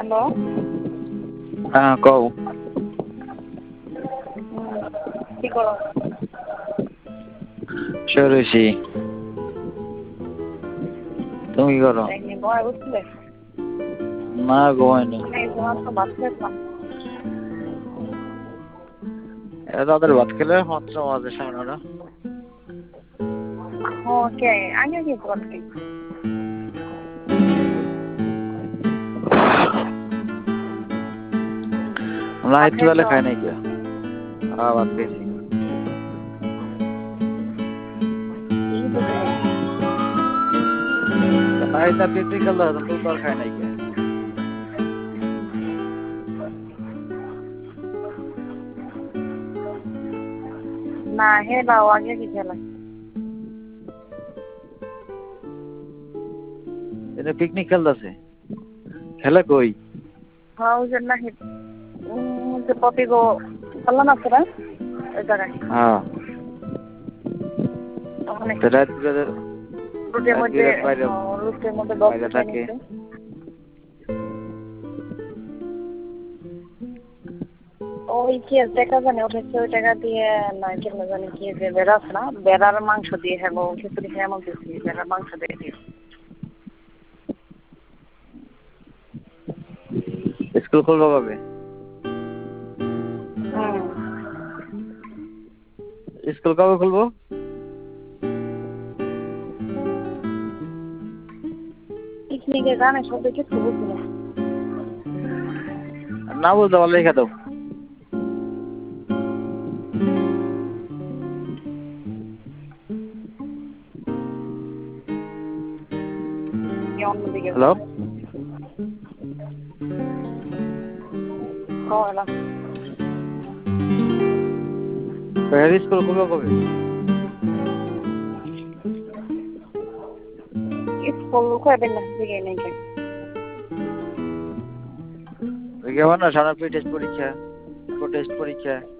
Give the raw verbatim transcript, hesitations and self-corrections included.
Hello. হ্যাঁ কও। কি করো? শুয়ে রইছি। তুমি কি করো? এমনি বয় উঠলে? না ঘুমাইনি। এই তোমার তো ভাত খেতাম। এরা তাদের ভাত খেলে মাত্র বাজে সাড়ে নটা। ওকে, আগে কি করতে? আমরা ভাত একটু বেলা খাইছো? খাই নাই কে? হ্যাঁ ভাত খেয়েছি। এই দুপুরে। নাই তা পিকনিক খেলতে হতাম তো তো আর খাই নাই কে? না হে দাও আগে কি খেলা? এটা পিকনিক খেলতেছে। খেলে কই? হ্যাঁ ওই জন্য হে যে পপি গো বললাম না তোরা ওই জায়গায় হ্যাঁ। ওখানে তো রাত বিরাতে রুটের রাত মধ্যে বিরাত বাইরে রুটের মধ্যে বক্স বাইরে উঠে থাকে। নিচ্ছে। ওই কি দেখা জানে উঠেছে ওই টাকা দিয়ে না কেন জানি কি যে বেড়া আছে না বেড়ার মাংস দিয়ে হ্যাঁ খিচুড়ি খেয়ে এমন দিচ্ছি বেড়ার মাংস দিয়ে দিয়ে স্কুল খুলবো কবে? হুম স্কুল কবে খুলবো? পিকনিকে জানে সব দেখে তো বুঝি না। না বলতে পারলে রেখে দাও। অন্যদিকে হ্যালো। কলা স্কুল খুলবো কবে? স্কুল কয়দিন না দিকে নেই কেন ওই কেমন না সারা টেস্ট পরীক্ষা টেস্ট পরীক্ষা